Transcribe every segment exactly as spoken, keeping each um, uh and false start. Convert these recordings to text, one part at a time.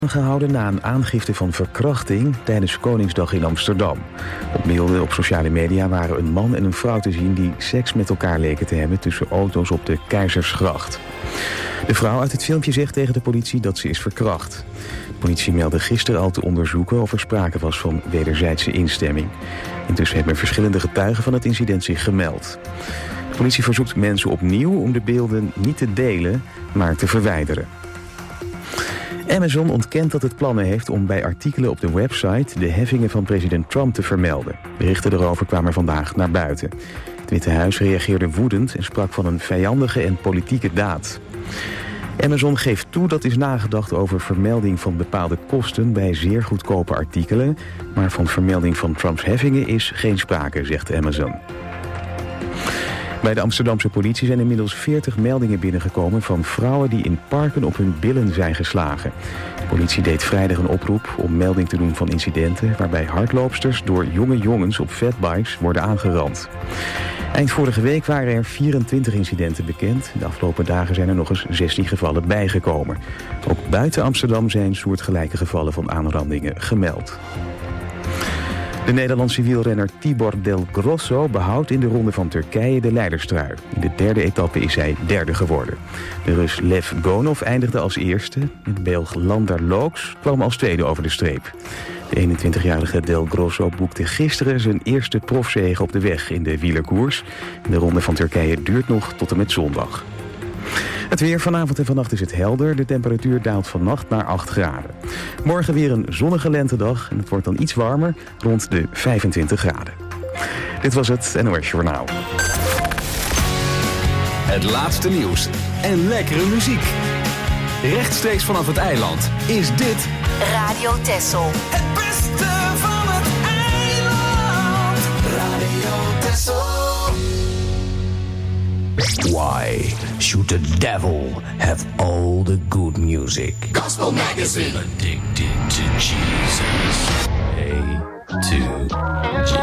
Gehouden na een aangifte van verkrachting tijdens Koningsdag in Amsterdam. Op beelden op sociale media waren een man en een vrouw te zien die seks met elkaar leken te hebben tussen auto's op de Keizersgracht. De vrouw uit het filmpje zegt tegen de politie dat ze is verkracht. De politie meldde gisteren al te onderzoeken of er sprake was van wederzijdse instemming. Intussen hebben verschillende getuigen van het incident zich gemeld. De politie verzoekt mensen opnieuw om de beelden niet te delen, maar te verwijderen. Amazon ontkent dat het plannen heeft om bij artikelen op de website de heffingen van president Trump te vermelden. Berichten erover kwamen vandaag naar buiten. Het Witte Huis reageerde woedend en sprak van een vijandige en politieke daad. Amazon geeft toe dat is nagedacht over vermelding van bepaalde kosten bij zeer goedkope artikelen, maar van vermelding van Trumps heffingen is geen sprake, zegt Amazon. Bij de Amsterdamse politie zijn inmiddels veertig meldingen binnengekomen van vrouwen die in parken op hun billen zijn geslagen. De politie deed vrijdag een oproep om melding te doen van incidenten waarbij hardloopsters door jonge jongens op fatbikes worden aangerand. Eind vorige week waren er vierentwintig incidenten bekend. De afgelopen dagen zijn er nog eens zestien gevallen bijgekomen. Ook buiten Amsterdam zijn soortgelijke gevallen van aanrandingen gemeld. De Nederlandse wielrenner Tibor Del Grosso behoudt in de ronde van Turkije de leiderstrui. In de derde etappe is hij derde geworden. De Rus Lev Gonov eindigde als eerste. En de Belg Lander Looks kwam als tweede over de streep. De eenentwintigjarige Del Grosso boekte gisteren zijn eerste profzege op de weg in de wielerkoers. De ronde van Turkije duurt nog tot en met zondag. Het weer vanavond en vannacht is het helder. De temperatuur daalt vannacht naar acht graden. Morgen weer een zonnige lentedag en het wordt dan iets warmer, rond de vijfentwintig graden. Dit was het N O S Journaal. Het laatste nieuws en lekkere muziek. Rechtstreeks vanaf het eiland is dit Radio Texel. Het beste van het eiland. Radio Texel. Why should the devil have all the good music? Gospel Magazine. Addicted to Jesus. A to J.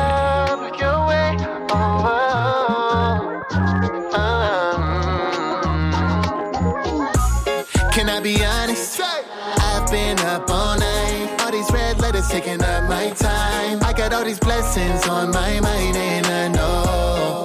Can I be honest? I've been up all night. All these red letters taking up my time. I got all these blessings on my mind and I know.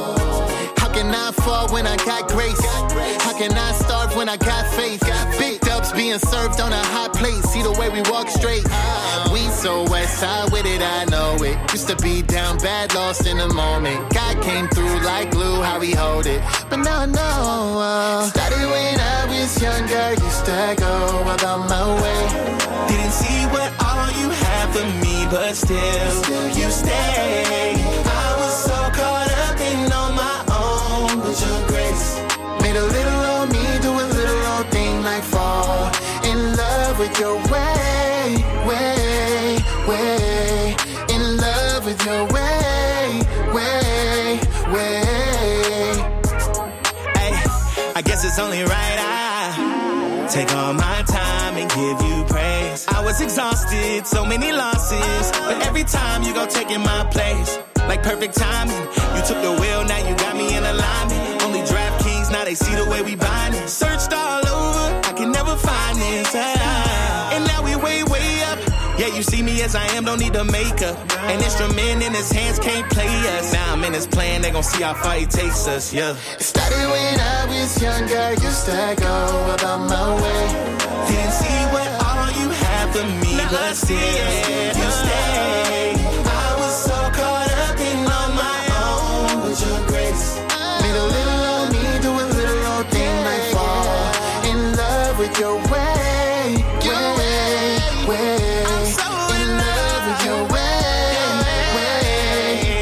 How can I fall when I got grace? How can I starve when I got faith? Big dubs being served on a hot plate. See the way we walk straight. We so west side with it, I know it. Used to be down bad, lost in the moment. God came through like glue, how we hold it. But now I know. Started when I was younger, used to go about my way. Didn't see what all you had for me, but still, you stay. I was so caught up in on my own, but your grace made a little old me do a little old thing like fall in love with your way, way, way. In love with your way, way, way. Hey, I guess it's only right I take all my time and give you praise. I was exhausted, so many losses, but every time you go taking my place. Like perfect timing, you took the wheel, now you got me in alignment. Only DraftKings, now they see the way we bind it. Searched all over, I can never find this. Ah, and now we way, way up. Yeah, you see me as I am, don't need the makeup. An instrument in his hands can't play us. Now I'm in his plan, they gon' see how far he takes us, yeah. It started when I was younger, used to go about my way. Didn't see what all you had for me, now but still, you stay. I was so caught up in on my own, but your grace made a little old me do a little old thing like fall in love with your way, way, way. In love with your way, way.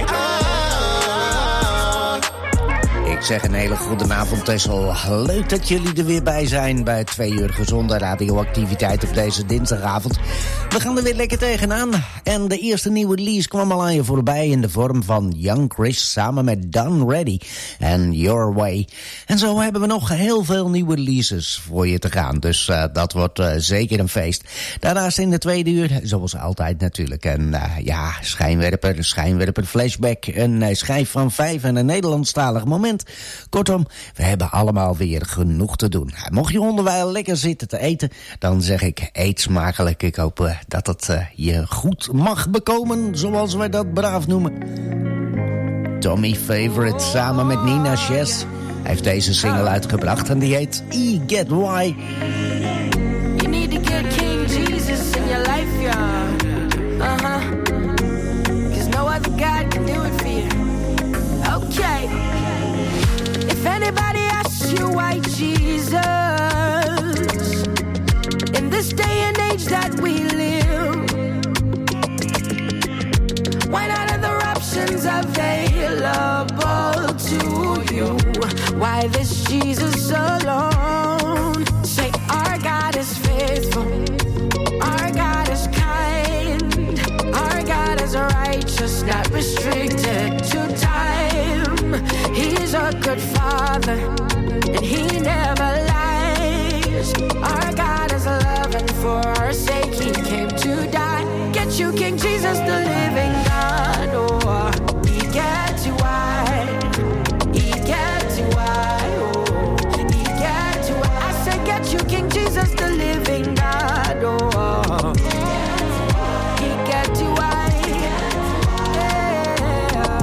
Ik zeg een hele goede avond, Tessel. Leuk dat jullie er weer bij zijn bij twee uur gezonde radioactiviteit op deze dinsdagavond. We gaan er weer lekker tegenaan. En de eerste nieuwe release kwam al aan je voorbij in de vorm van Young Chris samen met Done Ready en Your Way. En zo hebben we nog heel veel nieuwe releases voor je te gaan. Dus uh, dat wordt uh, zeker een feest. Daarnaast in de tweede uur, zoals altijd natuurlijk, een uh, ja, schijnwerper, schijnwerper, flashback, een uh, schijf van vijf en een Nederlandstalig moment. Kortom, we hebben allemaal weer genoeg te doen. Mocht je onderwijl lekker zitten te eten, dan zeg ik eet smakelijk. Ik hoop uh, dat het uh, je goed mag bekomen, zoals wij dat braaf noemen. Tommy Favorite samen met Nina Chess heeft deze single uitgebracht en die heet E Get Why. You need to get King Jesus in your life, yeah. Uh-huh. Cause no other God can do it for you. Okay. If anybody asks you why Jesus, in this day and age that we live, why not other options available to you? Why this Jesus alone? Say our God is faithful, our God is kind, our God is righteous, not restricted to time. He's a good father, and he never lies. Our God is loving, for our sake he came to die. Get you King Jesus, the living God. Oh, he gets you why, he gets you why, oh, he gets you why. I say get you King Jesus, the living God. Oh, he gets you why, yeah.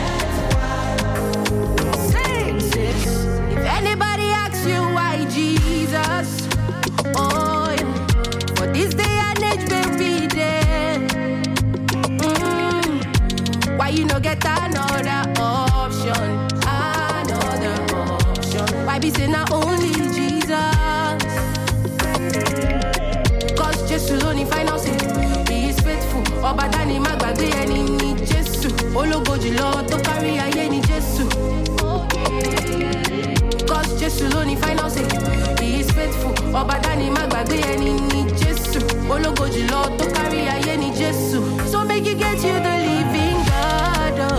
Sing, sis. If anybody asks you why Jesus, oh, yeah, for this day and age, baby, then mm, why you no get another option, another option? Why be say not only Jesus? Cause Jesus only find out say he is faithful. Oba dani magbagbe eni ni Jesu. Ologoji Lord to carry aye ni Jesu. Cause Jesus only find out say he is faithful. Oba dani magbagbe eni ni Jesu. Ologoji Lord to carry aye ni Jesu. So make you get you the living God. Oh.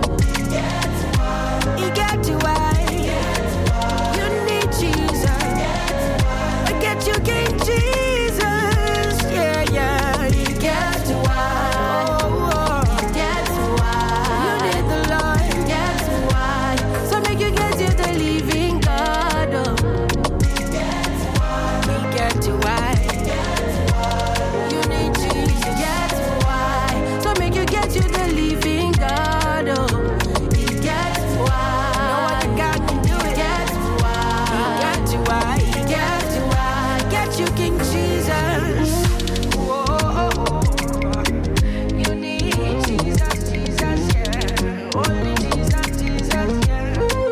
He get you why you need Jesus. Get you King Jesus. Yeah, yeah. He gets you why. Oh, oh. He gets you why. You need the Lord. He gets you why. So make you get you the living God. Oh. He gets you why. He gets you why. You need Jesus. He gets you why. So make you get you the living God. Oh. He gets you why. No other God can do it. Gets you why. He gets you why. He gets you why. Get you King Jesus. Whoa. You need Jesus, Jesus, yeah. Only Jesus, Jesus, yeah.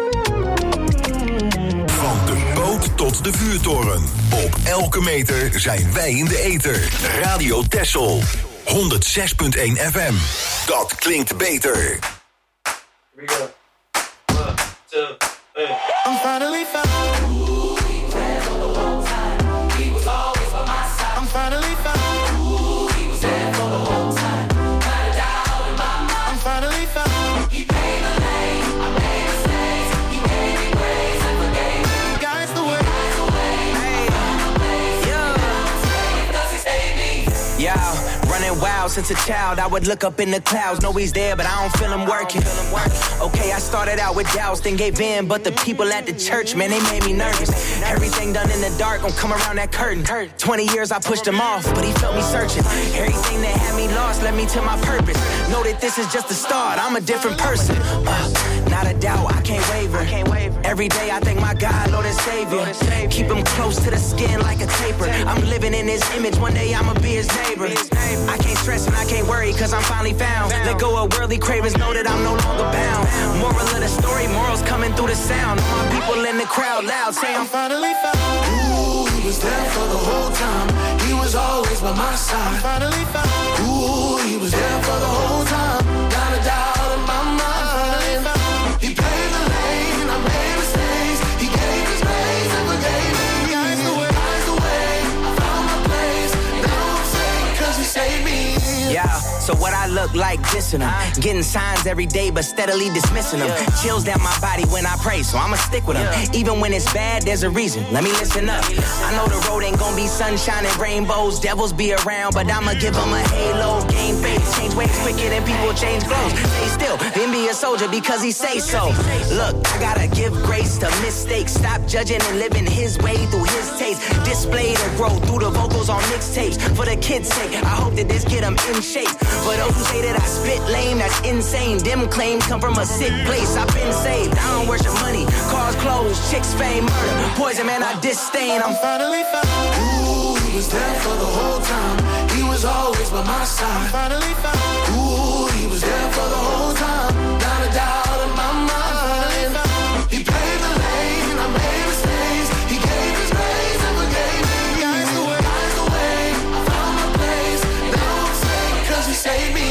Van de boot tot de vuurtoren. Op elke meter zijn wij in de ether. Radio Texel. honderdzes komma één F M. Dat klinkt beter. Here we go. One, two, three. I'm finally found. Ooh, he was there for the whole time. He was always by my side. I'm finally found. Ooh, he was there for the whole time. Not a doubt in my mind. I'm finally found. He paid the lane. I made mistakes. He gave me grace and forgave me. Guides the way. Guides the way. Hey. Yeah. Does he save me? Yeah. Running wild since a child, I would look up in the clouds. Know he's there, but I don't feel him working. Okay, I started out with doubts, then gave in, but the people at the church, man, they made me nervous. Everything done in the dark, gon' come around that curtain. Twenty years I pushed him off, but he felt me searching. Everything that had me lost led me to my purpose. Know that this is just the start, I'm a different person. Uh, not a doubt, I can't waver. Every day I thank my God, Lord and Savior. Keep him close to the skin like a taper. I'm living in his image, one day I'ma be his neighbor. I can't stress and I can't worry, cause I'm finally found. Let go of worldly cravings, know that I'm no longer bound. Moral of the story, morals coming through the sound. All my people in the crowd loud, say I'm finally found. Ooh, he was there for the whole time. He was always by my side. I'm finally found. Ooh, he was there for the whole time. Not a doubt in my mind. He paved the lane, I made mistakes. He gave his grace and forgave me. Guides the way, guides the way. I found my place. Now I'm safe cause he saved me. Yeah, So what I look like dissing them. Getting signs every day, but steadily dismissing them. Chills down my body when I pray, so I'ma stick with them. Even when it's bad, there's a reason. Let me listen up. I know the road ain't gonna be sunshine and rainbows. Devils be around, but I'ma give them a halo. Gain faith, change ways quicker than people change clothes. Stay still, then be a soldier because he say so. Look, I gotta give grace to mistakes. Stop judging and living his way through his taste. Display the growth through the vocals on mixtapes. For the kids' sake, I hope that this get them in shape. For those who say that I spit lame, that's insane. Them claims come from a sick place. I've been saved. I don't worship money, cars, clothes, chicks, fame, murder, poison, man, I disdain. I'm finally found. Ooh, he was there for the whole time. He was always by my side. I'm finally found. Ooh, he was there for the whole time. Not a doubt in my mind. He paved the lane, I made mistakes. He gave his grace and forgave me. Guys the way, guys the way. I found my place. Now I'm safe 'cause he saved me.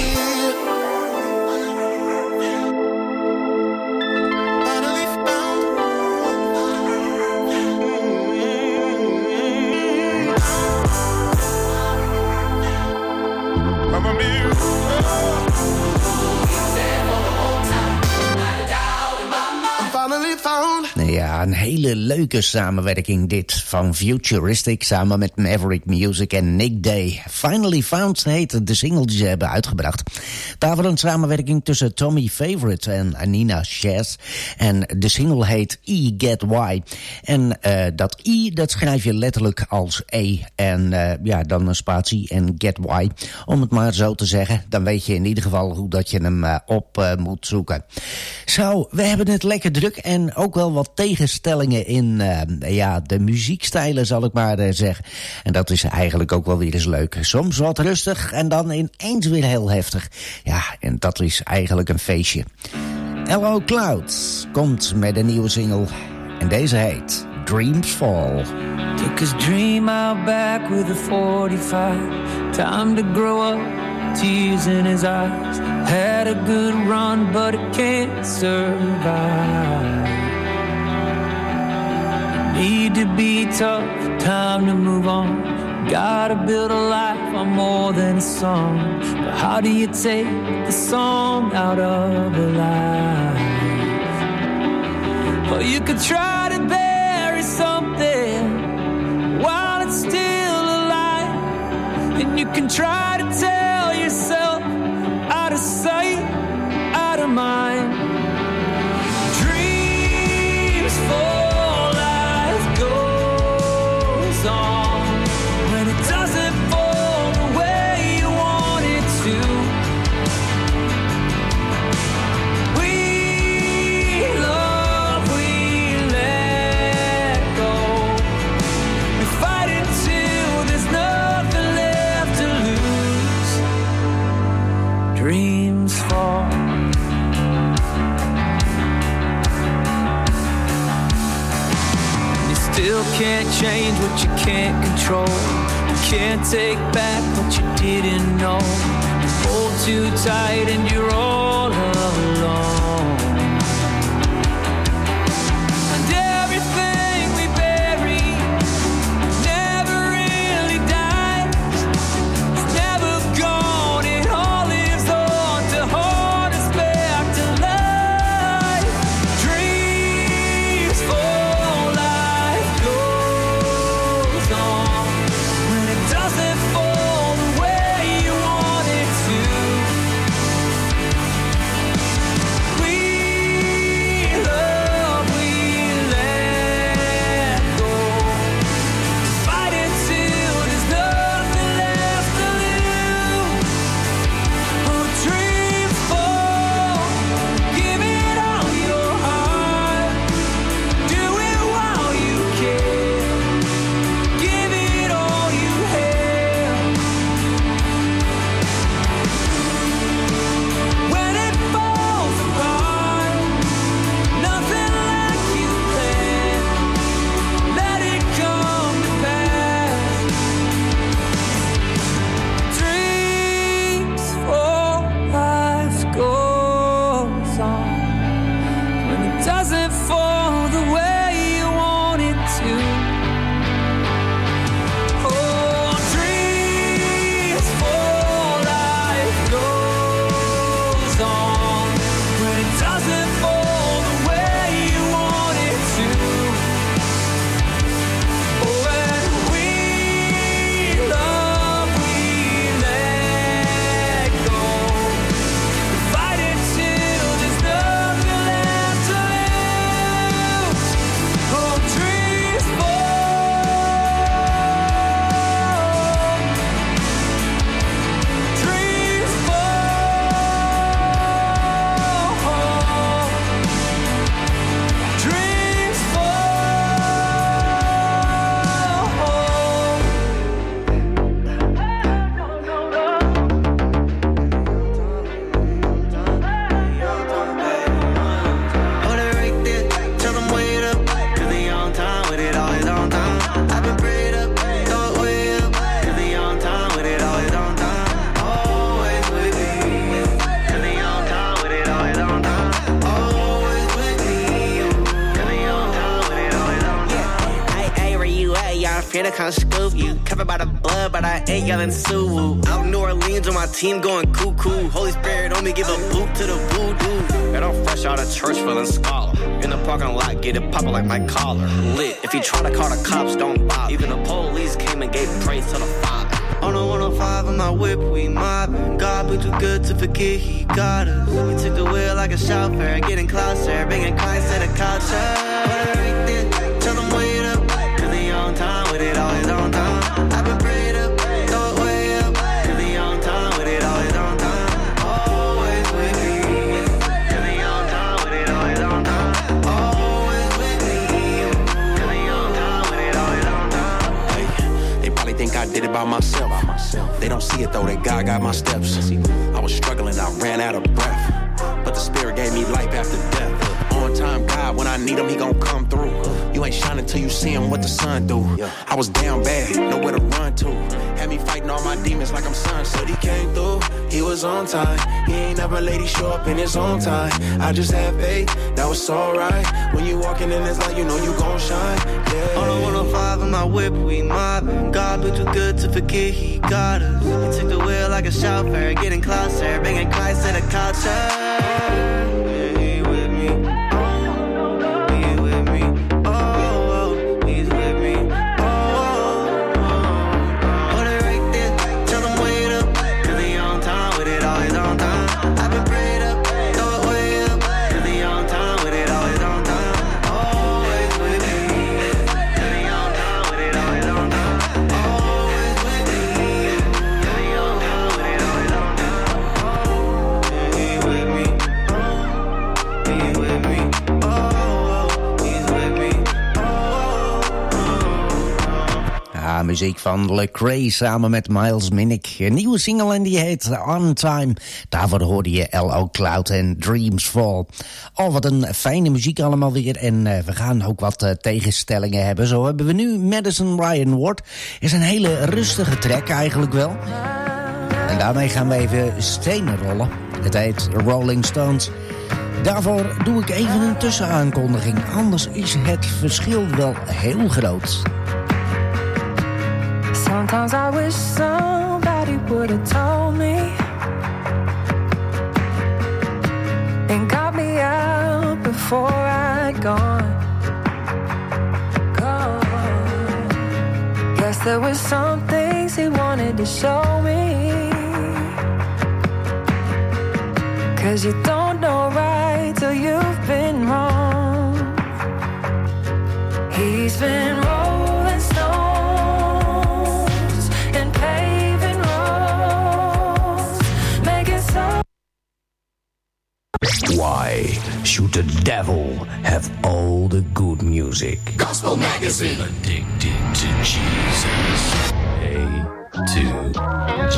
Ja, een hele leuke samenwerking dit van Futuristic samen met Maverick Music en Nick Day. Finally Found heet de single die ze hebben uitgebracht. Daarvoor een samenwerking tussen Tommy Favorite en Nina Chaz. En de single heet E Get Why. En uh, dat I, dat schrijf je letterlijk als E. En uh, ja, dan een spatie en Get Why. Om het maar zo te zeggen, dan weet je in ieder geval hoe dat je hem uh, op uh, moet zoeken. Zo, we hebben het lekker druk en ook wel wat tegenstellingen in uh, ja, de muziekstijlen, zal ik maar uh, zeggen. En dat is eigenlijk ook wel weer eens leuk. Soms wat rustig en dan ineens weer heel heftig. Ja, en dat is eigenlijk een feestje. Hello Clouds komt met een nieuwe single. En deze heet Dreams Fall. Took his dream out back with a forty-five. Time to grow up, tears in his eyes. Had a good run, but it can't survive. Need to be tough, time to move on. Gotta build a life on more than a song. But how do you take the song out of a life? Well, you could try to bury something while it's still alive. And you can try to tell yourself out of sight, out of mind. Dreams fall. Dreams fall. You still can't change what you can't control. You can't take back what you didn't know. You hold too tight and you're all alone. And everything we bury never really dies. It's never gone. It all lives on to hold us back to life. Dreams fall, life goes on. When it doesn't fall the way you want it to. covered by the blood, but I ain't yelling Sue. Out in New Orleans with my team going cuckoo. Holy Spirit on me, give a boot to the voodoo. And I'm fresh out of church feeling scholar. In the parking lot, get it poppin' like my collar. Lit, if you try to call the cops, don't bother. Even the police came and gave praise to the Father. On the one oh five on my whip, we mobbing. God be too good to forget he got us. He took the wheel like a chauffeur, getting closer, bringing Christ to the culture. Put it right there, tell them wait up, cause he on time with it, always on time. I've been prayed up, throw it way up, cause he on time with it, always on time. Always with me, cause he on time with it, always on time. Always with me, cause he on time with it, always on time. Hey, they probably think I did it by myself. They don't see it though, that God got my steps. I was struggling, I ran out of breath, but the Spirit gave me life after death. On time God, when I need him, he gon' come through. You ain't shining till you see him, what the sun do. I was down bad, nowhere to run to. Had me fighting all my demons like I'm sunset. He came through, he was on time. He ain't never late, he show up in his own time. I just had faith, that was alright. When you walking in this light, you know you gon' shine. Yeah. On the one oh five on my whip, we mobbing. God be too good to forget he got us. He took the wheel like a chauffeur, getting closer, bringing Christ to the culture. Muziek van Lecrae samen met Miles Minnick. Een nieuwe single en die heet On Time. Daarvoor hoorde je L O Cloud en Dreams Fall. Oh, wat een fijne muziek allemaal weer. En uh, we gaan ook wat uh, tegenstellingen hebben. Zo hebben we nu Madison Ryan Ward. Is een hele rustige track eigenlijk wel. En daarmee gaan we even stenen rollen. Het heet Rolling Stones. Daarvoor doe ik even een tussenaankondiging. Anders is het verschil wel heel groot. Sometimes I wish somebody would have told me and got me out before I'd gone. Gone. Guess there was some things he wanted to show me. 'Cause you don't know right till you've been wrong. He's been rolling stone. Why should the devil have all the good music? Gospel Magazine. Addicted to Jesus. A to J.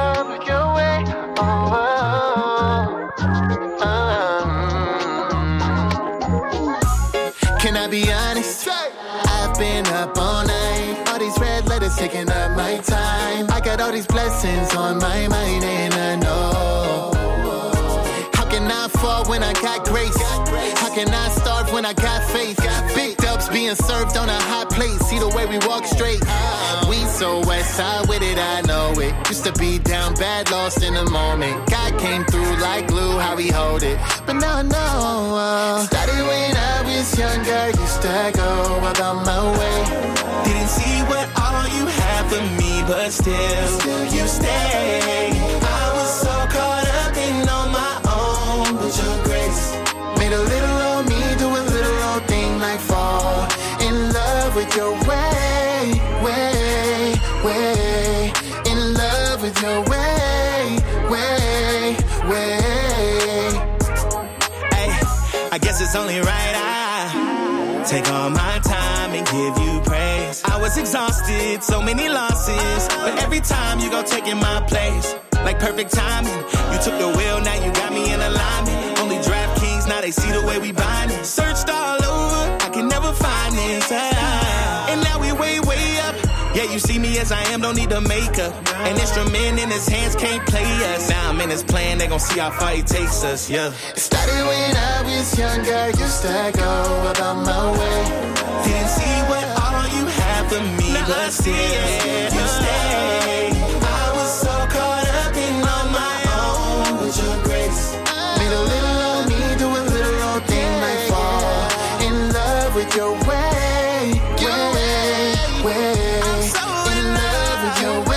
Can I be honest? I've been up all night. All these red letters taking up my time. I got all these blessings on my mind and I know. Can I fall when I got grace? How can I starve when I got faith? Big dubs being served on a hot plate. See the way we walk straight. We so west side with it, I know it. Used to be down bad, lost in the moment. God came through like glue, how we hold it. But now I know. Uh, started when I was younger, used to go about my way. Didn't see what all you had for me, but still, still you stay. I was so caught up in all my with your grace. Made a little old me do a little old thing like fall in love with your way, way, way. In love with your way, way, way. Hey, I guess it's only right I take all my time and give you praise. I was exhausted, so many losses, but every time you go taking my place. Like perfect timing, you took the wheel, now you got me in alignment. Only DraftKings, now they see the way we bind it. Searched all over, I can never find this. Ah. And now we way, way up. Yeah, you see me as I am, don't need the makeup. An instrument in his hands can't play us. Now I'm in his plan, they gon' see how far he takes us, yeah. Started when I was younger, used to go about my way. Didn't see what all you have for me, but still you stay. I was so caught up in on my own with your grace. Made a little old me do a little old thing like fall in love with your way, way, way. I'm so in love with your way.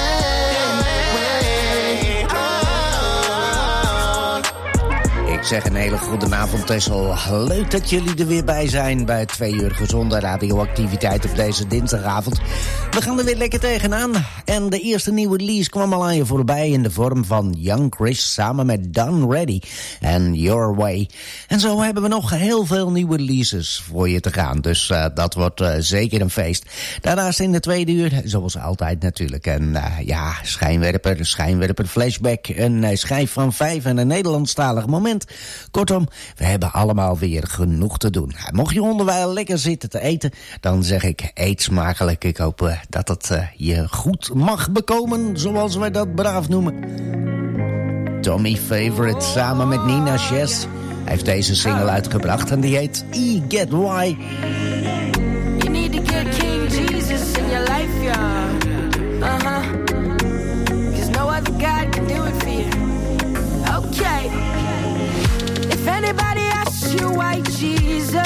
Ik zeg een hele goede avond, Tessel. Leuk dat jullie er weer bij zijn bij twee uur gezonde radioactiviteit op deze dinsdagavond. We gaan er weer lekker tegenaan. En de eerste nieuwe release kwam al aan je voorbij in de vorm van Young Chris samen met Done Ready en Your Way. En zo hebben we nog heel veel nieuwe releases voor je te gaan. Dus uh, dat wordt uh, zeker een feest. Daarnaast in de tweede uur, zoals altijd natuurlijk. En uh, ja, schijnwerper, schijnwerper, flashback, een uh, schijf van vijf en een Nederlandstalig moment. Kortom, we hebben allemaal weer genoeg te doen. Mocht je onderwijl lekker zitten te eten, dan zeg ik eet smakelijk. Ik hoop uh, dat het uh, je goed mag bekomen, zoals wij dat braaf noemen. Tommy Favorite samen met Nina Chess heeft deze single uitgebracht en die heet E Get Why. You need to get King Jesus in your life, yeah. Uh-huh. Cause no other God can do it for you. Okay. If anybody asks you why Jesus,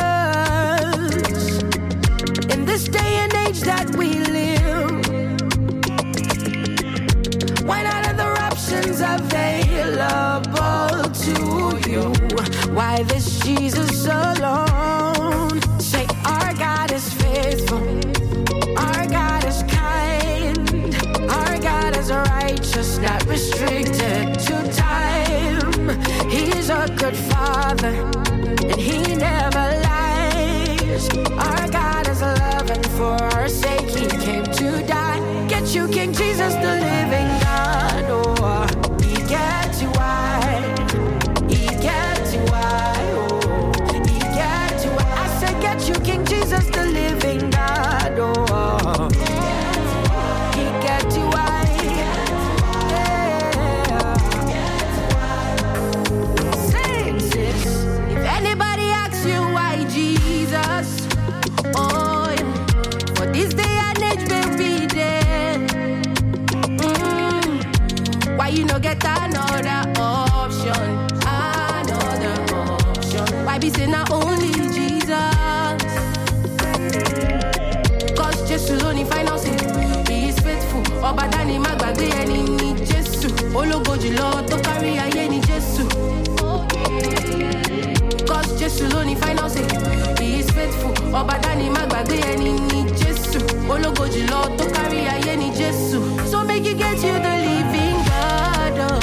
in this day and age that we live, why not other options available to you? Why this Jesus alone? Say our God is faithful, our God is kind, our God is righteous, not restricted to time. He's a good father, and he never lies. Our God is love, and for our sake he came to die. Get you King Jesus, the living God. Oh, he gets you why, he gets you why, oh, he gets you why. I said get you King Jesus, the living God. Oh, he gets you why. Anybody asks you why Jesus, oh, for this day and age baby dead, mm, why you no get another option, another option, why be say not only Jesus, cause Jesus only final say, he is faithful, oba dani magbagbe eni ni Jesu, ologoji lo to carry aye ni Jesu. Cause Jesus only final say he is faithful. Oba dani magbagbe eni ni Jesu. Ologoji lo to carry aye ni Jesu. So make you get you the living God. Oh.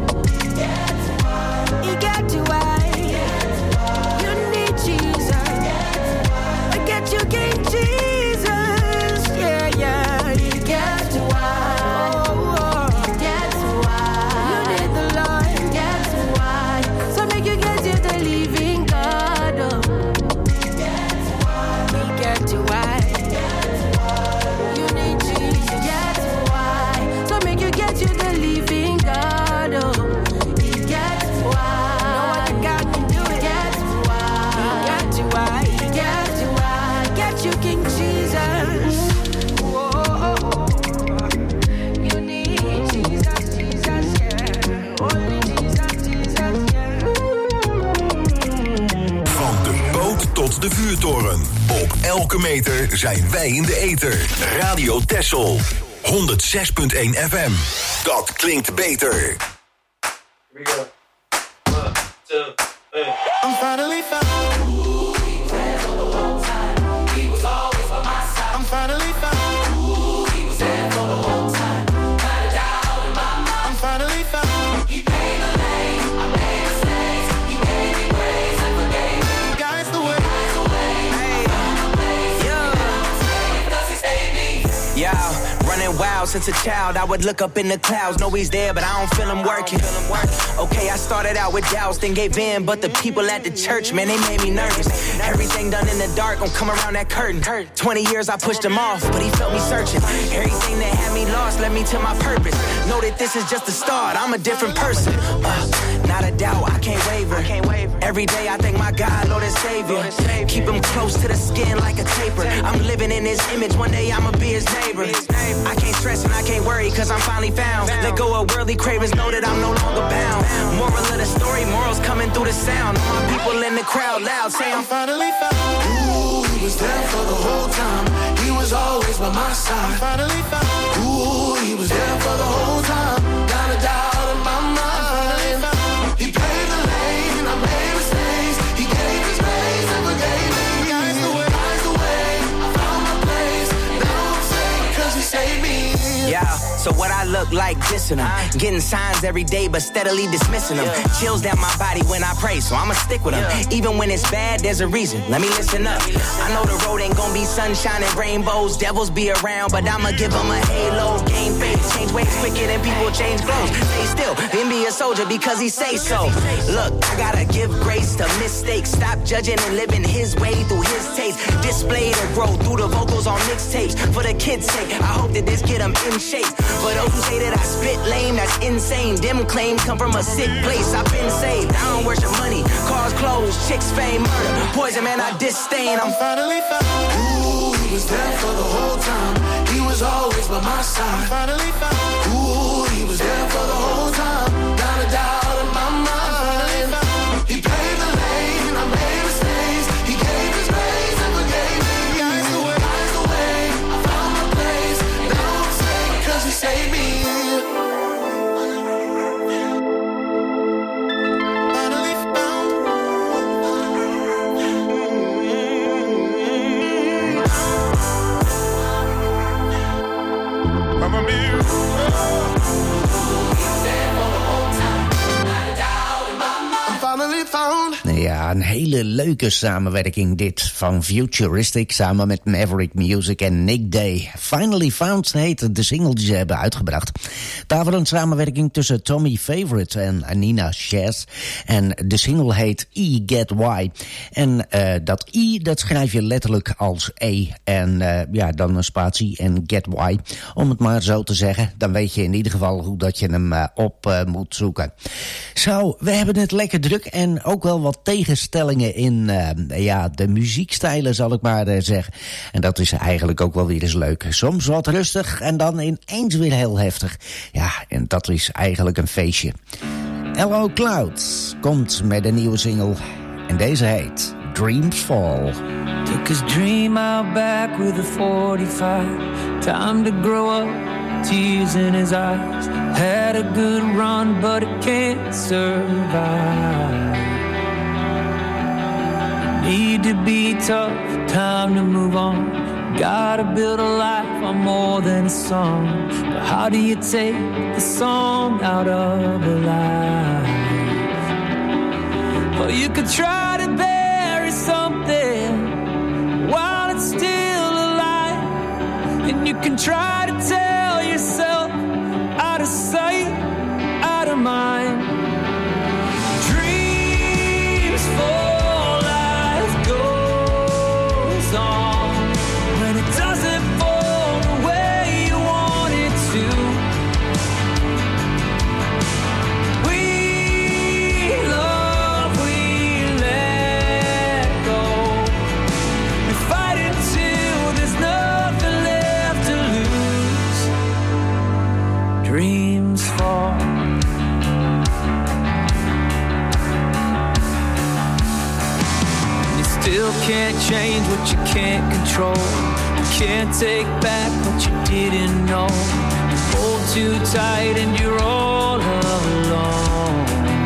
He get you why. You need Jesus. Get you King Jesus. Yeah, yeah. He gets you why. Oh, oh. He gets you why. You need the Lord. He gets you why. So make you get you the living God. Oh. He gets you why. You need Jesus. Gets why. So make you get you the living God. Oh. He gets why. No other God can do it. Gets why. He gets you why. He gets you why. Get you King Jesus. Whoa. You need Jesus, Jesus, yeah. Only Jesus, Jesus, yeah. Van de boot tot de vuurtoren. Op elke meter zijn wij in de ether. Radio Texel. honderd zes komma één F M. Dat klinkt beter. Here we go. One, two, three. I'm finally found. Ooh, he was there for the whole time. He was always by my side. I'm finally found. Ooh, he was there for the whole time. Not a doubt in my mind. I'm finally found. He paid the lane. I made mistakes. He gave me grace and forgave me. Guys the way. Guys the way. Hey. Yeah. Yo, running wild since a child. I would look up in the clouds, know he's there, but I don't feel him working. Okay, I started out with doubts, then gave in, but the people at the church, man, they made me nervous. Everything done in the dark, gon' come around that curtain. Twenty years I pushed him off, but he felt me searching. Everything that had me lost led me to my purpose. Know that this is just the start, I'm a different person. Uh, not a doubt, I can't waver. I can't waver. Every day I thank my God, Lord and Savior. Lord and Savior. Keep him close to the skin like a taper. I'm living in his image, one day I'ma be his neighbor. Be his neighbor. I can't stress and I can't worry, cause I'm finally found. found. Let go of worldly cravings, know that I'm no longer bound. bound. Moral of the story, morals coming through the sound. All my people in the crowd loud, say I'm finally found. Ooh, he was there for the whole time. He was always by my side. Finally found. Ooh, he was there for the whole time. Not a doubt in my mind. He paved the lane, I made mistakes. He gave his grace and forgave me. Guides the way, guides the way. I found my place. Now I'm safe, cause he saved me. Yeah, so what I look like dissing them. Getting signs every day, but steadily dismissing them. Chills down my body when I pray, so I'ma stick with them. Even when it's bad, there's a reason. Let me listen up. I know the road ain't gonna be sunshine and rainbows. Devils be around, but I'ma give them a halo. Gain faith, change ways quicker than people change clothes. Stay still, then be a soldier because he say so. Look, I gotta give grace to mistakes. Stop judging and living his way through his taste. Display the growth through the vocals on mixtapes. For the kids' sake, I hope that this get them in shape. For those who say that I spit lame, that's insane. Them claims come from a sick place. I've been saved. I don't worship money, cars, clothes, chicks, fame, murder, poison, man, I disdain. I'm finally found. Ooh, he was there for the whole time. He was always by my side. Finally found. Ooh, he was there for the whole time. Not a doubt in my mind. He paved the lane, I made mistakes. He gave his grace and forgave me. Guides the way, guides the way. I found my place. Now I'm safe, cause he saved me. Finally found. Mama mia. Ja, een hele leuke samenwerking dit van Futuristic samen met Maverick Music en Nick Day. Finally Found heet de single die ze hebben uitgebracht. Daarvoor een samenwerking tussen Tommy Favorite en Nina Chaz. En de single heet E Get Y. En uh, dat I, dat schrijf je letterlijk als E. En uh, ja, dan een spatie en Get Y. Om het maar zo te zeggen, dan weet je in ieder geval hoe dat je hem uh, op uh, moet zoeken. Zo, we hebben het lekker druk en ook wel wat tegenstellingen in uh, ja, de muziekstijlen, zal ik maar uh, zeggen. En dat is eigenlijk ook wel weer eens leuk. Soms wat rustig en dan ineens weer heel heftig. Ja, en dat is eigenlijk een feestje. L O Clouds komt met een nieuwe single. En deze heet Dreams Fall. Took his dream out back with a forty-five. Time to grow up, tears in his eyes. Had a good run, but it can't survive. Need to be tough, time to move on. Gotta build a life on more than a song. But how do you take the song out of a life? Well, you could try to bury something while it's still alive. And you can try to tell yourself out of sight, out of mind. Dreams fall, life goes on. When it doesn't fall the way you want it to, we love, we let go. We fight until there's nothing left to lose. Dreams fall. You still can't change what you can't control. You can't take back what you didn't know. You hold too tight and you're all alone.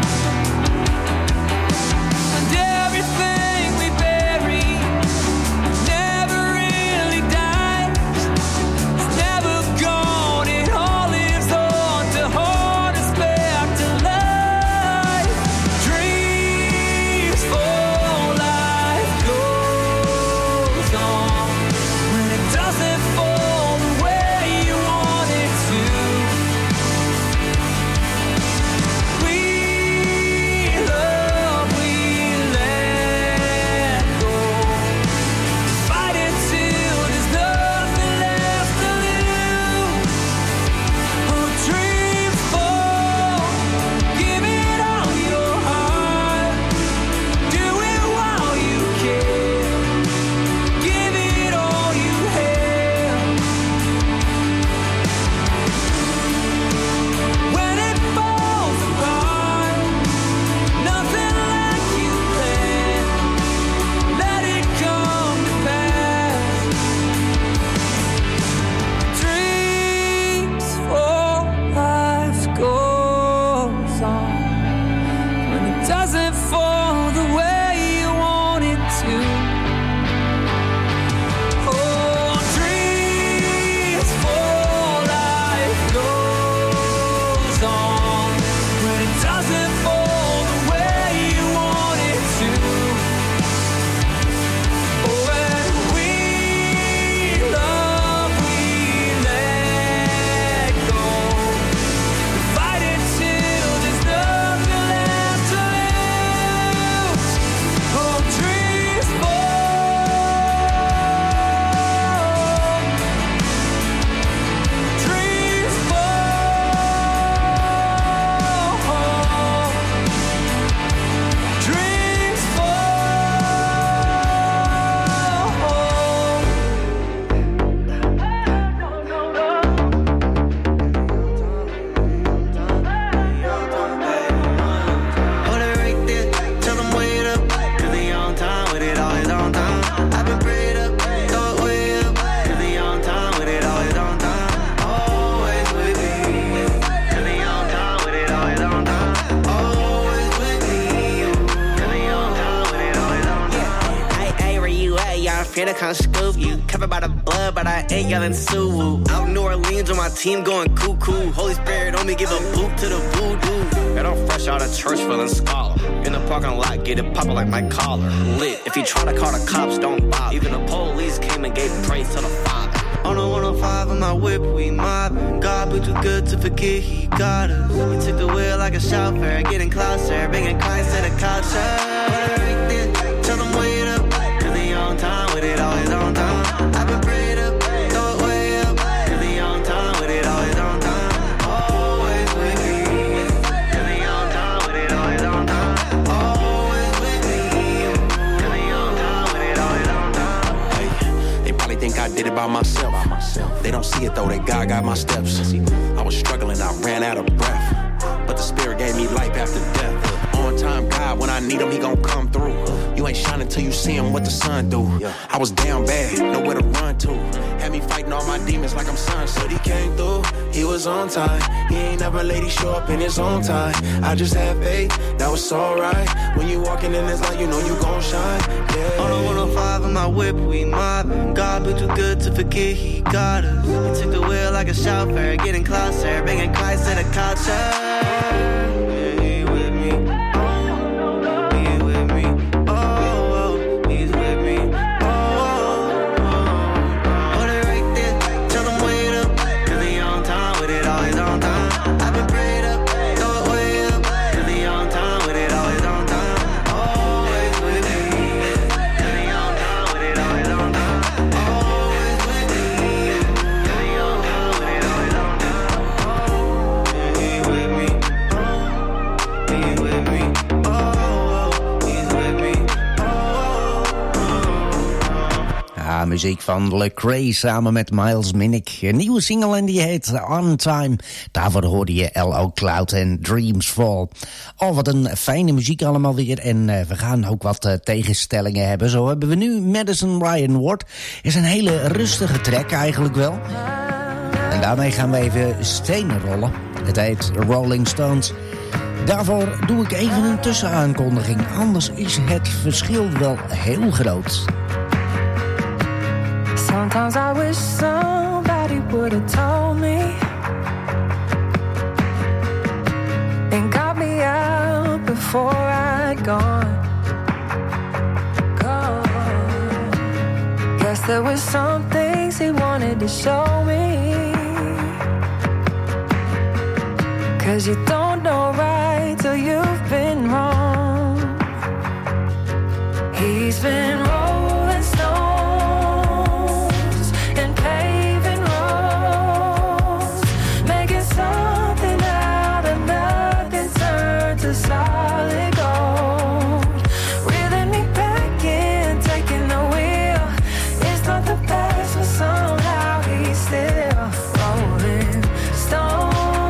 And everything we bury never really dies. It's never gone. It all lives on to hold us back to life. Dreams fall, life goes on. When it doesn't fall the way you want it to, here to come scoop you. Covered by the blood, but I ain't yelling Sue. Out in New Orleans on my team going cuckoo. Holy Spirit on me, give a boot to the voodoo. And I'm fresh out of church feeling scholar. In the parking lot, get it poppin' like my collar. Lit. If you try to call the cops, don't bother. Even the police came and gave praise to the Father. On the one oh five in my whip, we mobbing. God be too good to forget he got us. He took the wheel like a chauffeur, getting closer, bringing Christ to the culture. Right there, tell them wait up, cause they on time with it, always on time. I've been prayed up, throw it way up, cause they on time with it, always on time. Always with me, cause they on time with it, always on time. Always with me, cause they on time with it, always on time. Hey, they probably think I did it by myself. They don't see it though, that God got my steps. I was struggling, I ran out of breath, but the Spirit gave me life after death. On time God, when I need him, he gon' come through. You ain't shining till you see him, what the sun do. I was down bad, nowhere to run to. Had me fighting all my demons like I'm sunset. He came through, he was on time. He ain't never let he show up in his own time. I just had faith, that was alright. When you walking in this light, you know you gon' shine. Yeah. On the one oh five in my whip, we mobbing. God be too good to forget he got us. He took the wheel like a chauffeur, getting closer, bringing Christ to the culture. Yeah, he with me. He with me. Oh, oh, he's with me. Oh, oh, oh. Hold it right there, tell them wait up, cause he on time with it, always on time. I've been prayed up, throw it way up, cause he on time with it, always on time. Always with me, cause he on time with it, always on time. Always with me, cause he on time with it, always on time. Yeah, he with me, he with me, oh, oh, he's with me, oh, oh. Ja, muziek van Lecrae samen met Miles Minnick. Een nieuwe single en die heet On Time. Daarvoor hoorde je L O Cloud en Dreams Fall. Oh, wat een fijne muziek allemaal weer. En uh, we gaan ook wat uh, tegenstellingen hebben. Zo hebben we nu Madison Ryan Ward. Is een hele rustige track eigenlijk wel. En daarmee gaan we even stenen rollen. Het heet Rolling Stones. Daarvoor doe ik even een tussenaankondiging. Anders is het verschil wel heel groot. Sometimes I wish somebody would have told me and got me out before I'd gone. Gone. Guess there was some things he wanted to show me. 'Cause you don't know right till you've been wrong. He's been rolling stones and paving roads, making something out of nothing turn to solid gold. Reeling me back in, taking the wheel. It's not the best, but somehow he's still rolling stones.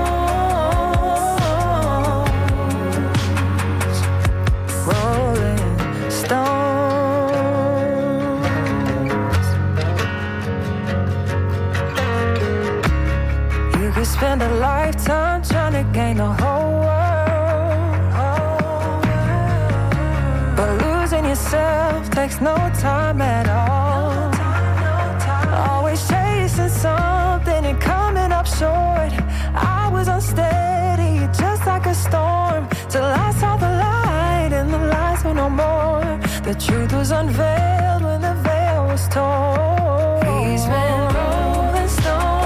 Spend a lifetime trying to gain the whole world, whole world. But losing yourself takes no time at all. No time, no time. Always chasing something and coming up short. I was unsteady, just like a storm, till I saw the light and the lights were no more. The truth was unveiled when the veil was torn. He's been rolling stones.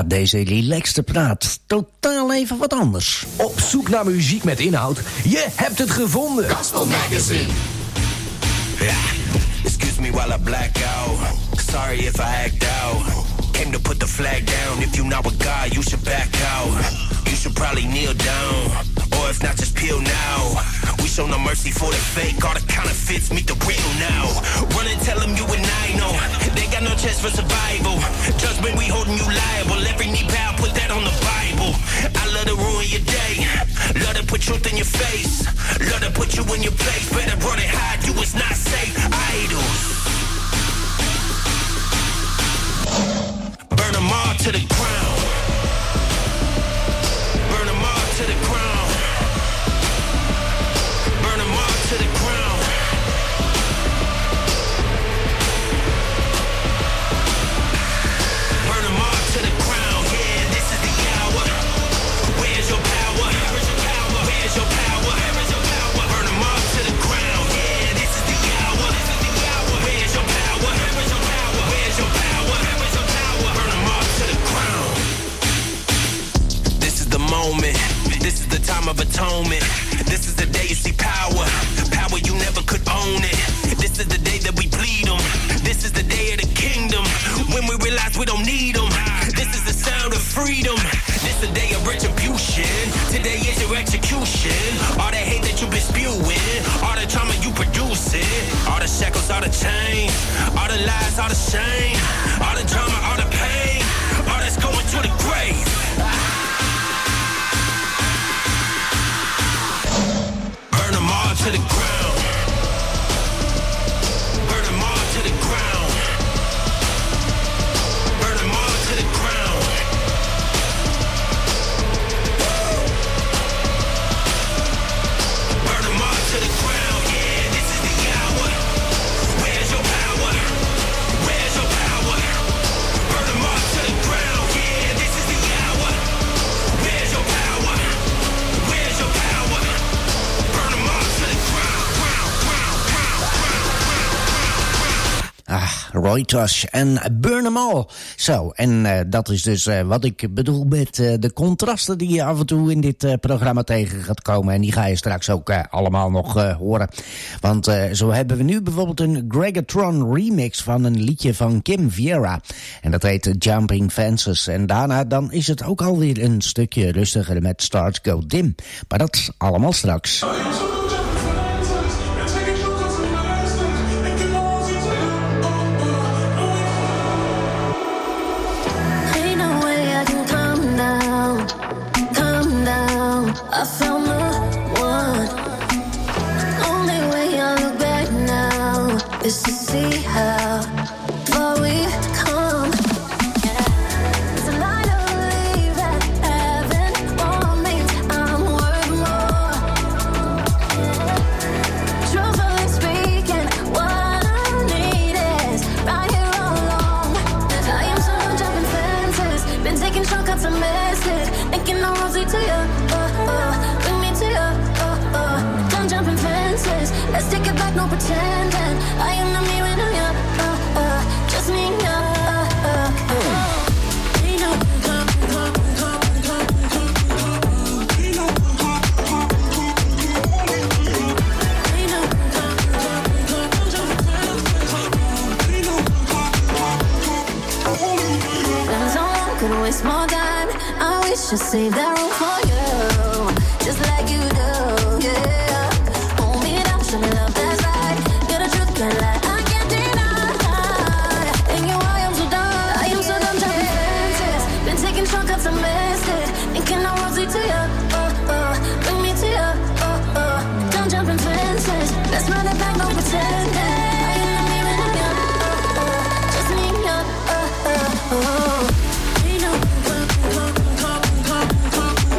deze relaxte praat. Totaal even wat anders. Op zoek naar muziek met inhoud? Je hebt het gevonden. Gospel Magazine. Yeah. Excuse me while I black out. Sorry if I act out. Came to put the flag down. If you not with God, you should back out. You should probably kneel down. Or if not, just peel now. We show no mercy for the fake. All the counterfeits meet the real now. Run and tell them you and I know. They got no chance for survival. Judgment, we holding you liable. Every knee bow, put that on the Bible. I love to ruin your day. Love to put truth in your face. Love to put you in your place. Better run and hide, you is not safe. Idols. Burn them all to the ground. Burn them all to the ground. Burn them all to the ground. Burn them all to the ground. Yeah, this is the hour. Where's your power? Where's your power? Where's your power? Where's your power? Burn them all to the ground. Yeah, this is the hour. This is the hour. Where's your power? Where's your power? Where's your power? Where's your power? Burn them all to the ground. This is the moment. This is the time of atonement. This is the day you see power. Power you never could own it. This is the day that we bleed them. This is the day of the kingdom. When we realize we don't need them. This is the sound of freedom. This is the day of retribution. Today is your execution. All the hate that you've been spewing. All the trauma you producing. All the shackles, all the chains. All the lies, all the shame. All the drama, all the pain. All that's going to the grave. Burn them all to the ground. Burn them all to the ground. Burn them all to the ground. Burn them all to the ground. Yeah, this is the hour. Where's your power? Where's your power? Burn them all to the ground. Yeah, this is the hour. Where's your power? Where's your power? Burn them all to the ground. Ground, ground, ground, ground, ground. Ah, Roy Tosh en Burn 'em All. Zo, en uh, dat is dus uh, wat ik bedoel met uh, de contrasten die je af en toe in dit uh, programma tegen gaat komen. En die ga je straks ook uh, allemaal nog uh, horen. Want uh, zo hebben we nu bijvoorbeeld een Gregatron remix van een liedje van Kim Vieira. En dat heet Jumping Fences. En daarna dan is het ook alweer een stukje rustiger met Stars Go Dim. Maar dat allemaal straks. I found the one. Only way I look back now is to see how far we've come. It's a lie to believe that having more means I'm worth more. Truthfully speaking, what I need is right here all along. I am so done jumping fences, been taking shortcuts and misses, thinking I'm rosy to you. Let's take it back, no pretending. I am not me when I'm young, uh, uh, just me, uh, uh, uh, uh. Couldn't waste more time. I wish I saved that room for you, just like you do, yeah. Love that's right. You're the truth, can't lie. I can't deny. And you, I am so done. I am so done jumping fences. Been taking shortcuts and missed it. Thinking I'm rosy to you. Oh, oh. Bring me to you. Oh, oh. Done jumping fences. Let's run it back, no pretending. I am not me when I'm young. Oh, oh. Just me, young. Oh, oh, oh.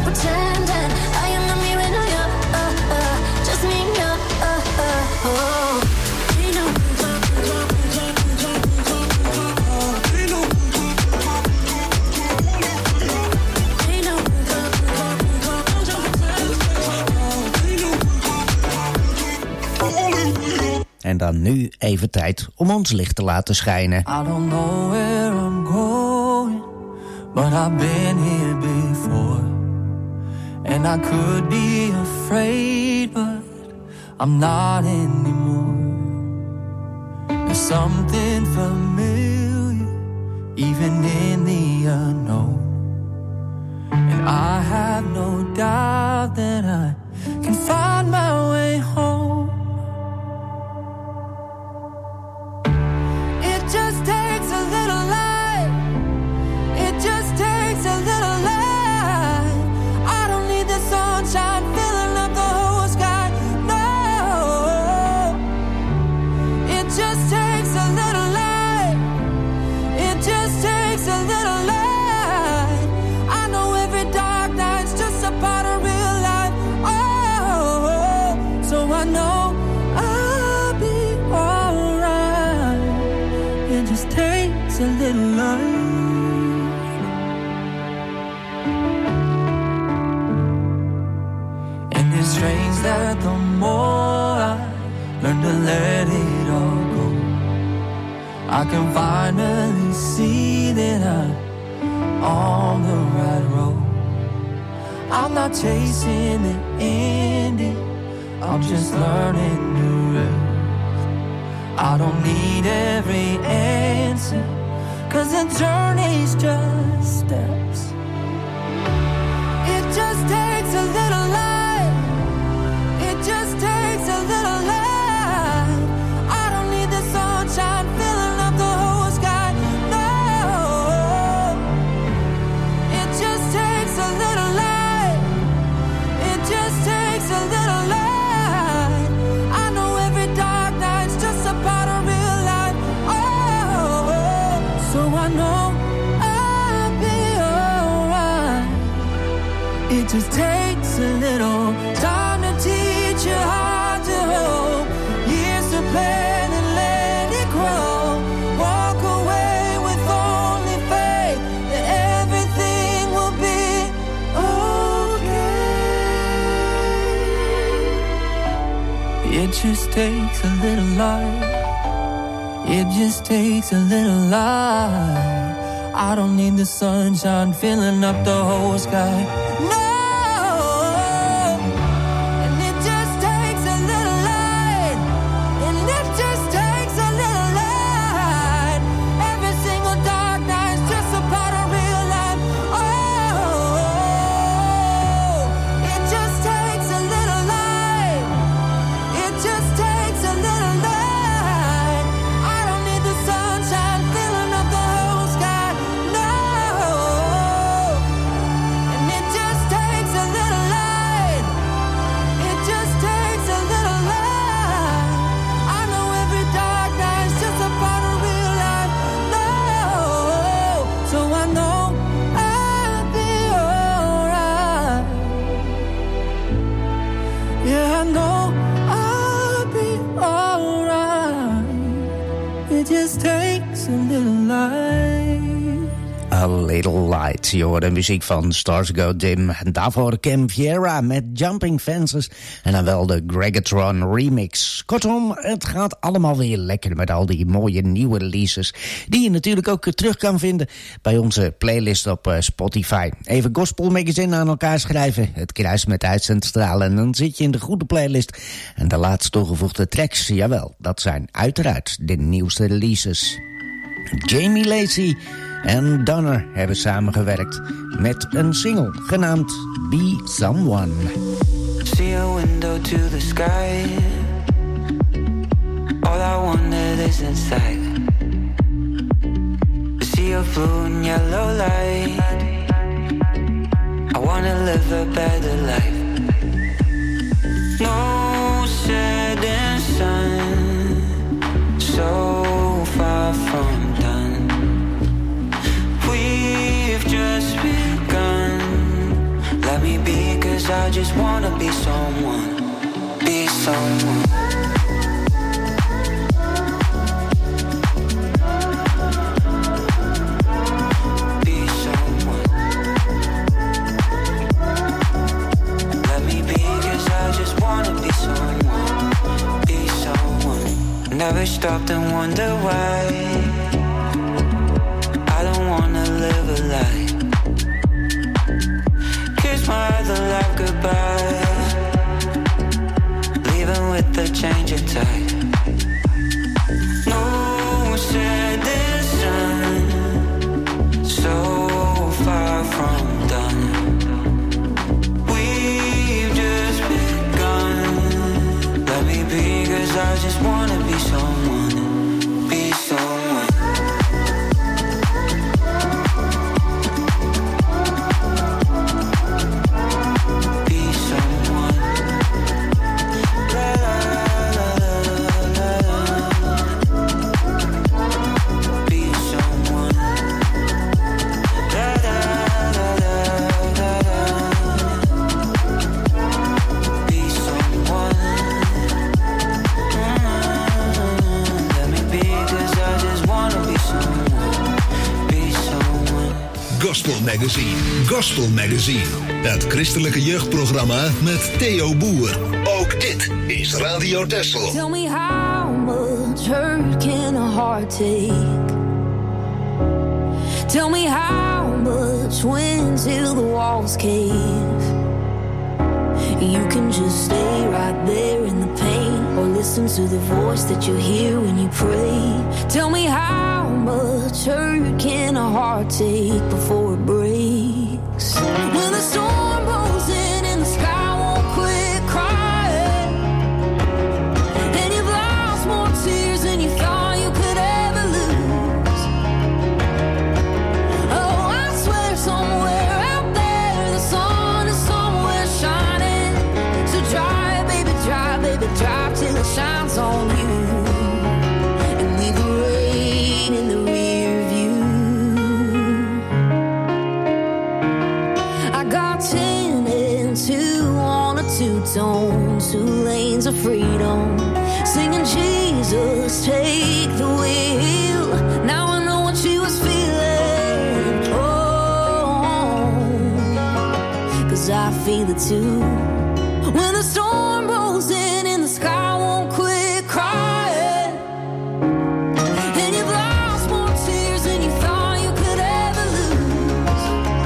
not pretending. I am the mirror, no, you're uh, uh, just me and you. Uh, uh, oh. Ain't no En dan nu even tijd om ons licht te laten schijnen. I don't know where I'm going, but I've been here before. And I could be afraid, but I'm not anymore. There's something familiar, even in the unknown. And I have no doubt that I can find my way home. It just takes a little light. It just takes a little light. I don't need the sunshine filling up the whole sky. No. It just takes a little light. It just takes a little light. I know every dark night's just a part of real life. Oh, so I know I'll be alright. It just takes a little light. And it's strange that the more I learn to let it all go, I can finally see that I'm on the right road. I'm not chasing the ending, I'm just learning to rest. I don't need every answer, 'cause the journey's just steps. It just takes a little light. It just takes a little light. I don't need the sunshine filling up the whole sky. No. It just takes a little light. It just takes a little light. I know every dark night's just a part of real life. Oh, so I know I'll be alright. It just takes a little time to teach you how to hope. Years to plan and let it grow. Walk away with only faith that everything will be okay. It just takes a little light. It just takes a little light. I don't need the sunshine filling up the whole sky. No. And it just takes a little light. And it just takes a little light. Every single dark night's just a part of real life. Oh, it just takes a little light. It just takes a little light. I don't need the sunshine filling up the whole sky. No. And it just takes a little light. It just takes a little light. I know every dark night's just a part of real life. No. So I know I'll be alright. Yeah, I know I'll be alright. It just takes a little light. A Little Light. Je hoort de muziek van Stars Go Dim. En daarvoor Kim Fiera met Jumping Fences. En dan wel de Gregatron remix. Kortom, het gaat allemaal weer lekker met al die mooie nieuwe releases. Die je natuurlijk ook terug kan vinden bij onze playlist op uh, Spotify. Even Gospel Magazine aan elkaar schrijven. Het kruis met uitzendstralen. En dan zit je in de goede playlist. En de laatst toegevoegde tracks, jawel, dat zijn uiteraard de nieuwste releases. Jamie Lacey en Donner hebben samengewerkt met een single genaamd Be Someone. See a window to the sky. All I wanted is inside. See a blue and yellow light. I wanna live a better life. No setting sun, so far from done. We've just begun. Let me just wanna be someone, be someone. Be someone. Let me be, 'cause I just wanna be someone, be someone. Never stopped and wonder why I don't wanna live a lie. Kiss my other life goodbye, leaving with the changing tide. No said this sun, so far from done. We've just begun. Let me be, 'cause I just wanna be someone, be someone. Gospel Magazine. Gospel Magazine. Het christelijke jeugdprogramma met Theo Boer. Ook dit is Radio Texel. Tell me how much hurt can a heart take? Tell me how much when till the walls cave. You can just stay right there in the pain, or listen to the voice that you hear when you pray. Tell me how much hurt can a heart take before it breaks? When the storm rolls in and the sky won't quit crying, and you've lost more tears than you thought you could ever lose. Oh, I swear somewhere out there the sun is somewhere shining. So drive, baby, drive, baby, drive till it shines on you. And leave the rain in the rear view. I got ten and two on a two-tone, two lanes of freedom, singing Jesus, take the wheel. Now I know what she was feeling. Oh, 'cause I feel it too. When the storm rolls in and the sky won't quit crying, and you've lost more tears than you thought you could ever lose.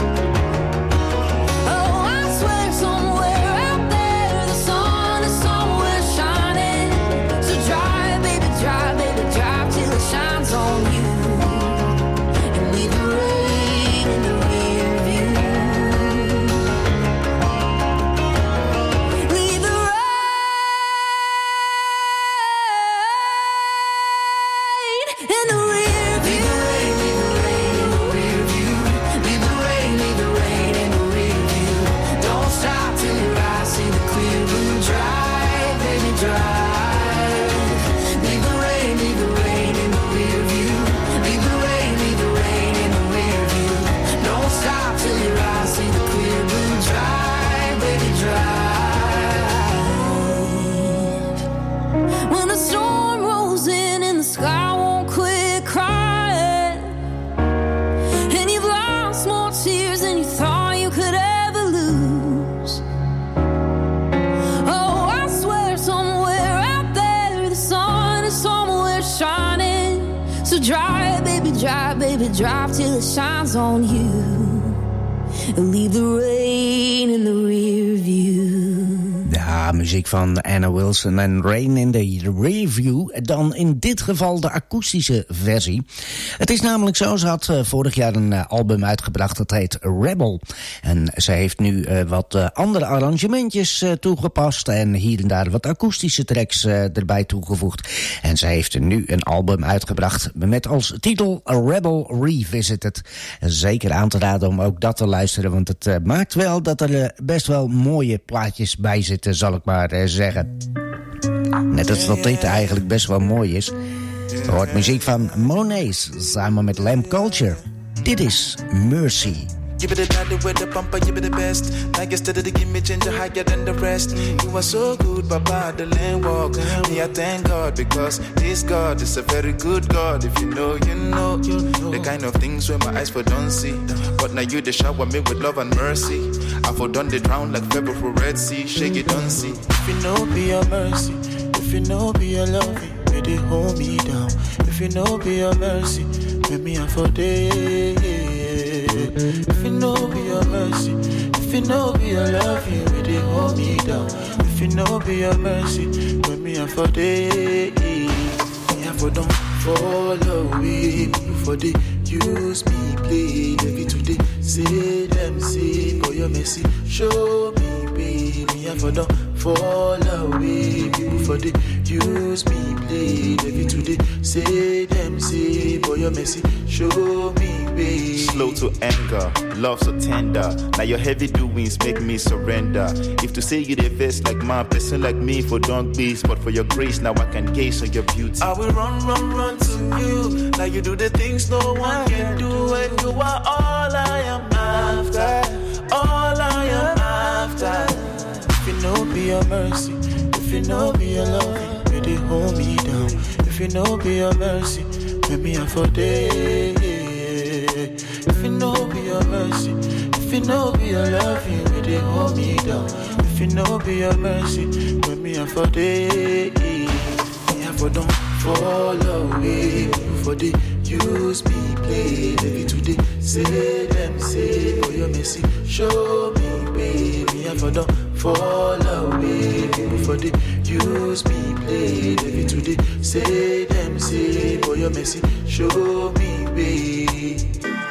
Oh, I swear somewhere out there the sun is somewhere shining. So drive, baby, drive, baby, drive till it shines on you. And leave the rain in the rear view. Leave the rain in the rear view. Leave the rain in the rear view. Leave the rain, leave the rain in the rear view. Don't stop till your eyes see the clear blue. Drive, baby, drive. Leave the rain, leave the rain in the rear view. Leave the rain, leave the rain in the rear view. Don't stop till your eyes see the clear blue. Drive, baby, drive. When the storm rolls in and the sky won't quit crying, and you've lost more tears than you thought you could ever lose. Oh, I swear somewhere out there the sun is somewhere shining. So drive, baby, drive, baby, drive till it shines on you. And leave the rain in the rear view. Ja, muziek van Anna Wilson en Rain in the Review. Dan in dit geval de akoestische versie. Het is namelijk zo, ze had uh, vorig jaar een uh, album uitgebracht, dat heet Rebel. En ze heeft nu uh, wat uh, andere arrangementjes uh, toegepast en hier en daar wat akoestische tracks uh, erbij toegevoegd. En ze heeft nu een album uitgebracht met als titel Rebel Revisited. Zeker aan te raden om ook dat te luisteren, want het uh, maakt wel dat er uh, best wel mooie plaatjes bij zitten, zal ik maar uh, zeggen. Net als dat dit eigenlijk best wel mooi is. Je hoort muziek van Monets samen met Lamb Culture. Dit is Mercy. You be the daddy with the bumper, you be the best. Like you steady to give me ginger higher than the rest. You are so good, Papa, the land walk. Me, I thank God because this God is a very good God. If you know, you know, the kind of things where my eyes for don't see. But now you the shower me with love and mercy. I for done the drown like February for Red Sea. Shake it, don't see. If you know, be your mercy. If you know, be your loving. May they hold me down. If you know, be your mercy. Make me a for day. If you know be your mercy, if you know be your love, you may they hold me down. If you know be your mercy, when me a for day, me a for don't follow me, for they use me play every today. Say them say for your mercy, show me baby. Me a for don't follow me, people for they use me play every today. Say them say for your mercy, show me. Slow to anger, love so tender. Now your heavy doings make me surrender. If to say you the best like my person like me for don't beast, but for your grace now I can gaze on your beauty. I will run, run, run to you. Like you do the things no one can do, and you are all I am after. All I am after. If you know be your mercy, if you know be your love, may they hold me down. If you know be your mercy, make me a for day. If you know be your mercy, if you know be your love, you may they hold me down. If you know be your mercy, when me a for day, me a for don't follow away. For they use me play every today. Say them say for your mercy, show me baby. Me a for don't follow away. For they use me play every today. Say them say for your mercy, show me baby.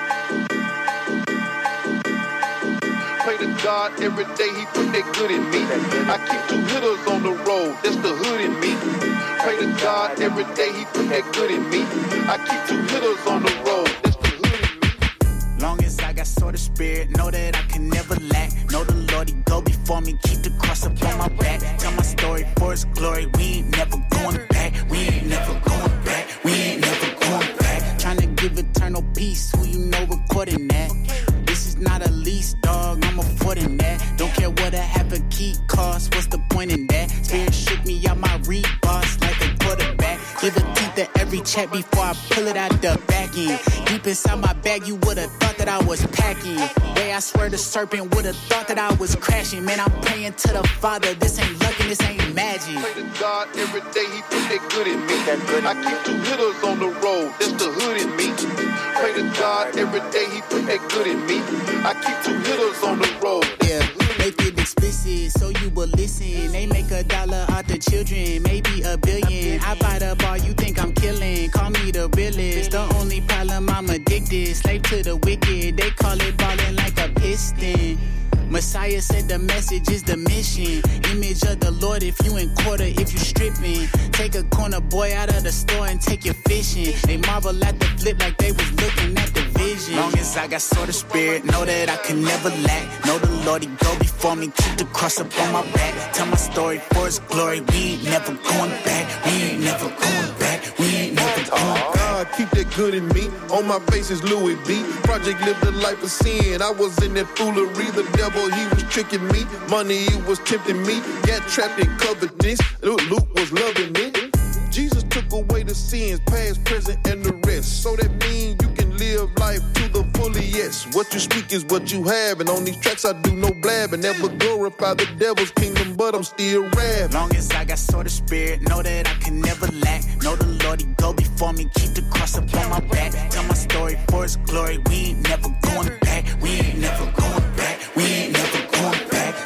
Pray to God every day, he put that good in me. I keep two hitters on the road, that's the hood in me. Pray to God every day, he put that good in me. I keep two hitters on the road, that's the hood in me. Long as I got sort of spirit, know that I can never lack. Know the Lord, he go before me, keep the cross up on my back. Tell my story for his glory, we ain't never going back. We ain't never going back, we ain't never going back. Trying to give eternal peace, who you know recording that. This is not a lease, dog, I'm affording that. Don't care what a half a key costs, what's the point in that? Spirit shook me out my reboss like a quarterback. Give a teeth to every check before I pull it out the back end. Deep inside my bag, you would've thought that I was packing. Way I swear the serpent would've thought that I was crashing. Man, I'm praying to the Father, this ain't luck and this ain't magic. Pray to God every day, he put that good in me. I keep two hitters on the road, that's the hood in me. Pray to God every day, he put that good in me. I keep two hitters on the road. Yeah, make it explicit so you will listen. They make a dollar out the children, maybe a billion. I buy the bar, you think I'm killing. Call me the realest. The only problem, I'm addicted. Slave to the wicked. They call it ballin' like a piston. Messiah said the message is the mission. Image of the Lord if you in quarter, if you stripping. Take a corner boy out of the store and take your fishing. They marvel at the flip like they was looking at the vision. Long as I got sort of spirit, know that I can never lack. Know the Lord, he go before me, keep the cross up on my back. Tell my story for his glory, we ain't never going back. We ain't never going back, we ain't never going back. God, keep that good in me. On my face is Louis V. Project lived a life of sin. I was in that foolery. The devil, he was tricking me. Money, he was tempting me. Got trapped in covetousness. Luke was loving it. Jesus took away the sins, past, present, and the rest. So that means you can live life to the fully, yes. What you speak is what you have. And on these tracks I do no blab. And never glorify the devil's kingdom, but I'm still rap. Long as I got sort of spirit, know that I can never lack. Know the Lord, he go before me, keep the cross up on my back. Tell my story for his glory, we ain't never going back. We ain't never going back, we ain't never going back.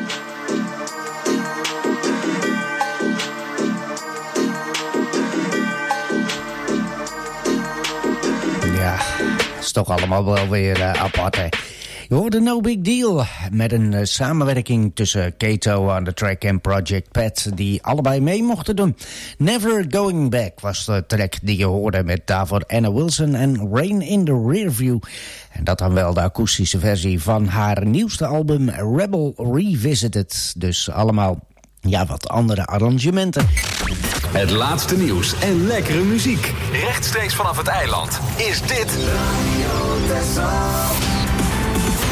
Ja, is toch allemaal wel weer uh, apart, hè. Je hoorde No Big Deal met een uh, samenwerking tussen Kato aan de track en Project Pat, die allebei mee mochten doen. Never Going Back was de track die je hoorde met daarvoor Anna Wilson en Rain in the Rearview. En dat dan wel de akoestische versie van haar nieuwste album Rebel Revisited. Dus allemaal, ja, wat andere arrangementen. Het laatste nieuws en lekkere muziek. Rechtstreeks vanaf het eiland is dit...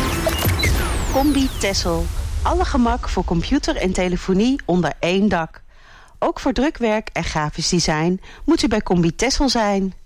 Combi Tessel. Alle gemak voor computer en telefonie onder één dak. Ook voor drukwerk en grafisch design moet u bij Combi Tessel zijn.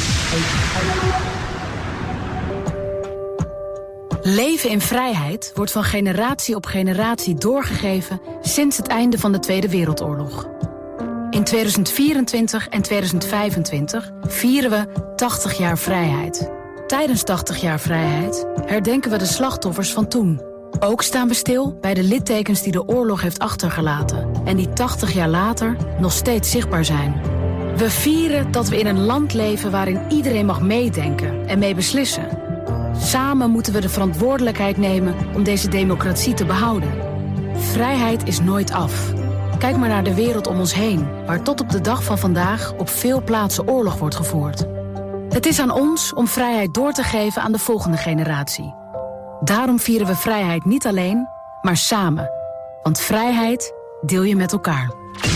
Leven in vrijheid wordt van generatie op generatie doorgegeven sinds het einde van de Tweede Wereldoorlog. In tweeduizend vierentwintig en tweeduizend vijfentwintig vieren we tachtig jaar vrijheid. Tijdens tachtig jaar vrijheid herdenken we de slachtoffers van toen. Ook staan we stil bij de littekens die de oorlog heeft achtergelaten en die tachtig jaar later nog steeds zichtbaar zijn. We vieren dat we in een land leven waarin iedereen mag meedenken en mee beslissen. Samen moeten we de verantwoordelijkheid nemen om deze democratie te behouden. Vrijheid is nooit af. Kijk maar naar de wereld om ons heen, waar tot op de dag van vandaag op veel plaatsen oorlog wordt gevoerd. Het is aan ons om vrijheid door te geven aan de volgende generatie. Daarom vieren we vrijheid niet alleen, maar samen. Want vrijheid deel je met elkaar.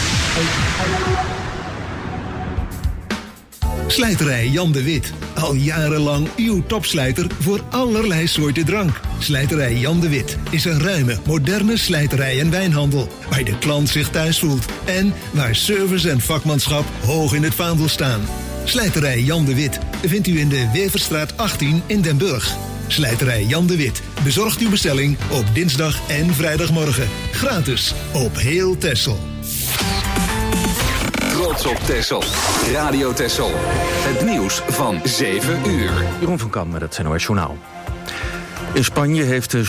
Slijterij Jan de Wit. Al jarenlang uw topslijter voor allerlei soorten drank. Slijterij Jan de Wit is een ruime, moderne slijterij en wijnhandel, waar de klant zich thuis voelt en waar service en vakmanschap hoog in het vaandel staan. Slijterij Jan de Wit vindt u in de Weverstraat achttien in Den Burg. Slijterij Jan de Wit bezorgt uw bestelling op dinsdag en vrijdagmorgen. Gratis op heel Texel. Trots op Texel. Radio Texel. Het nieuws van zeven uur. Jeroen van Kam met het N O S Journaal. In Spanje heeft de